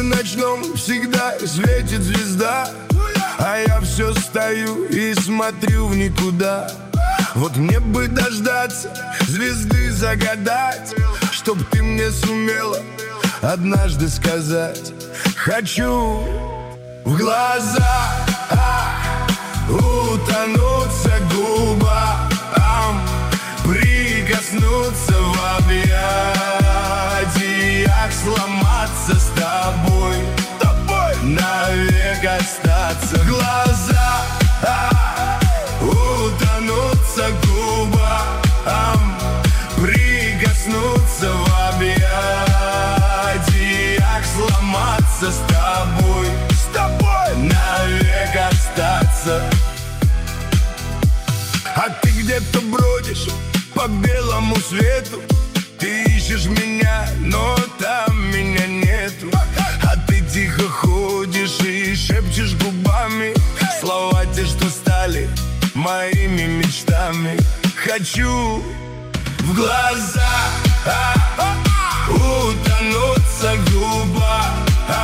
ночном всегда светит звезда, а я все стою и смотрю в никуда. Вот мне бы дождаться, звезды загадать, чтоб ты мне сумела однажды сказать: хочу в глаза утонуться губам, прикоснуться в объятиях, сломаться с тобой, навек остаться. В глаза утонуться губам, прикоснуться в объятиях, сломаться с тобой, навек остаться. А ты где-то бродишь по белому свету, ты ищешь меня, но там меня нету. А ты тихо ходишь и шепчешь губами слова те, что стали моими мечтами. Хочу в глаза утонуться губам,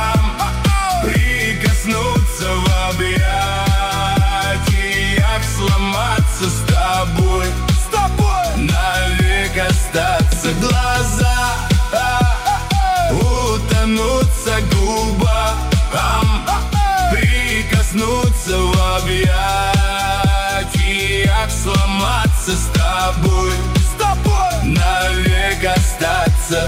прикоснуться в объятиях, сломаться с тобой, навек остаться. Глаза утонуться губам, прикоснуться в объятиях, сломаться с тобой, навек остаться.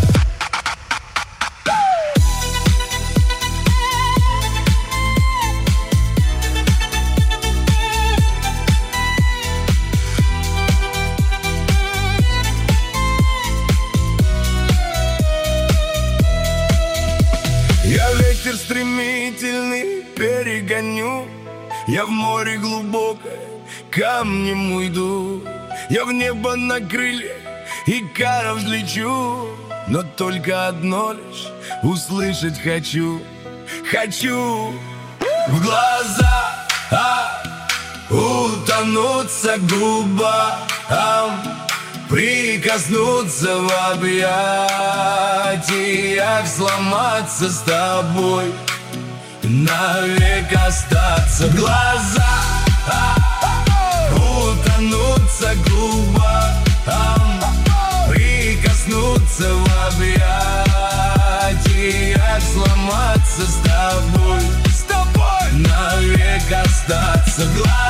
Я ветер стремительный перегоню, я в море глубокое камнем уйду. Я в небо на крыльях икара взлечу, но только одно лишь услышать хочу. Хочу в глаза утонуться губам, прикоснуться в объятиях, сломаться с тобой, навек остаться. В глаза утонуться губам, прикоснуться в объятиях, сломаться с тобой, навек остаться.